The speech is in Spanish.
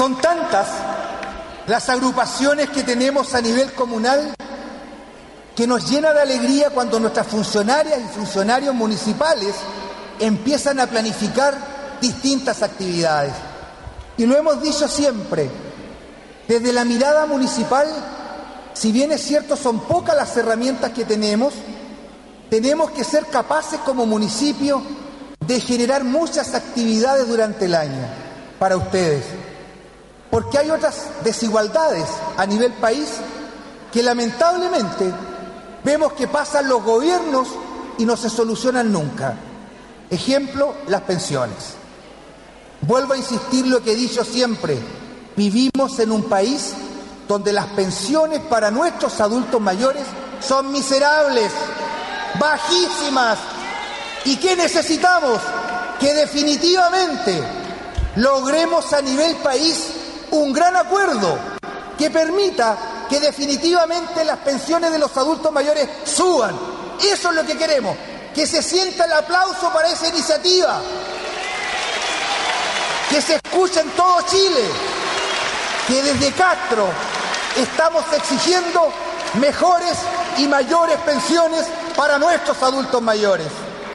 Son tantas las agrupaciones que tenemos a nivel comunal que nos llena de alegría cuando nuestras funcionarias y funcionarios municipales empiezan a planificar distintas actividades. Y lo hemos dicho siempre, desde la mirada municipal, si bien es cierto son pocas las herramientas que tenemos que ser capaces como municipio de generar muchas actividades durante el año para ustedes. Porque hay otras desigualdades a nivel país que lamentablemente vemos que pasan los gobiernos y no se solucionan nunca. Ejemplo, las pensiones. Vuelvo a insistir lo que he dicho siempre, vivimos en un país donde las pensiones para nuestros adultos mayores son miserables, bajísimas. ¿Y qué necesitamos? Que definitivamente logremos a nivel país un gran acuerdo que permita que definitivamente las pensiones de los adultos mayores suban. Eso es lo que queremos, que se sienta el aplauso para esa iniciativa, que se escuche en todo Chile, que desde Castro estamos exigiendo mejores y mayores pensiones para nuestros adultos mayores.